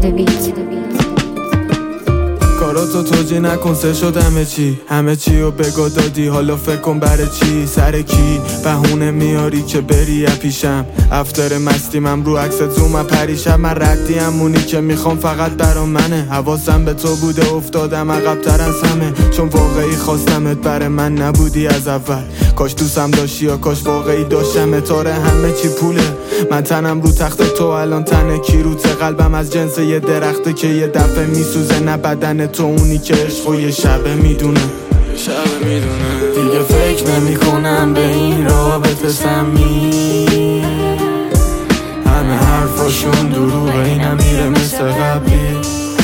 کاراتو توجی نکن سه شد همه چی رو بگو دادی، حالا فکر کن برای چی؟ سر کی بهونه میاری که بری پیشم؟ افتر مستی من رو عکست زوم پریشم. من ردی همونی که میخوام فقط برا منه. حواسم به تو بوده افتادم عقب تر از همه، چون واقعی خواستمت برای من نبودی از اول. کاش دوستم داشتی یا کاش واقعی داشتم. تاره همه چی پوله، من تنم رو تخت تو الان تنه کی روته. قلبم از جنس یه درخته که یه دفعه میسوزه، نه بدن تو اونی که عشق و یه شبه میدونه. دیگه فکر نمی کنم به این رابطه سمی، همه حرفاشون دروغه، اینم میره مثل قبلی.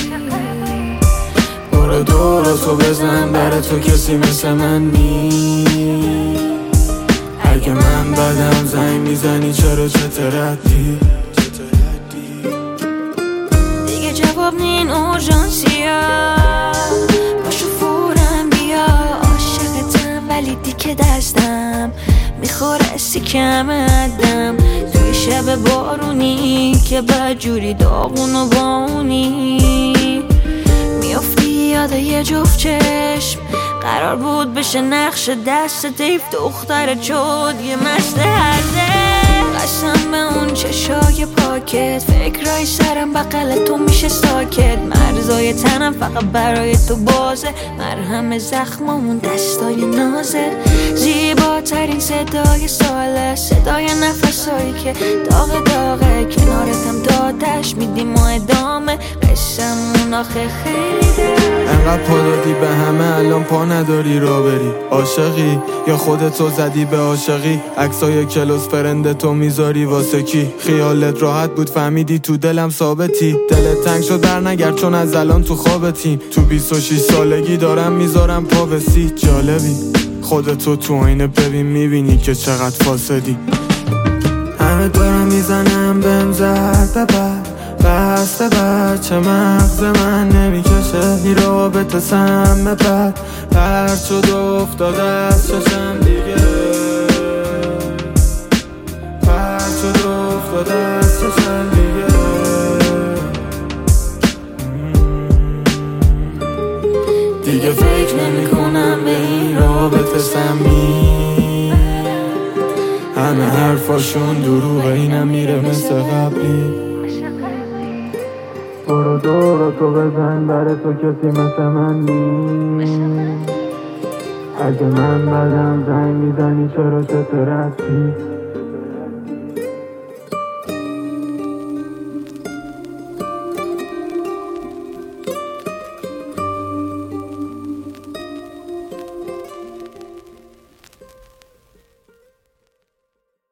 برو دوراتو بزن، برای تو کسی مثل من نی. اگه من بدم زنگ میزنی چرا چه تردی؟ دیگه جواب نین اورژانسیا، باشو فورم بیا. عاشقتم ولی دیگه دستم میخوره سیکم عدم. توی شب بارونی که بدجوری داغون و بامونی میافتی یاد یه جفت چشم. قرار بود بشه نقش دست دیف دختر چود یه مست هرده. قسم به اون چشای پاکت، فکرای سرم بغل تو میشه ساکت. مرزای تنم فقط برای تو بازه، مرهم زخممون دستای نازه. زیباترین صدای ساله، صدای نفسایی که داغ داغه. کنارتم دادش میدیم و ادامه قسمون آخه خیلی. انقدر پا دادی به همه الان پا نداری را بری. عاشقی یا خودتو زدی به عاشقی؟ عکسای کلاس فرند تو میذاری واسه کی؟ خیالت راحت بود فهمیدی تو دلم ثابتی. دلت تنگ شد در نگرد چون از الان تو خوابتیم. تو 26 سالگی دارم میذارم پا به سی. جالبی خودتو تو آینه ببین میبینی که چقدر فاسدی. همه دارم میزنم بهم زهر ببر، بسته بچه مغز من نمیکشه. این رابطه سم بد پرد شد و افتاده از چشم دیگه. پرد شد و افتاده از چشم دیگه. دیگه فکر نمی کنم به این رابطه سمی، همه حرفاشون دروغه، اینم میره مثل قبلی. برو دوراتو بزن، برای تو کسی مثل من نی. اگه من بدم زنگ میزنی چرا چه ترسی؟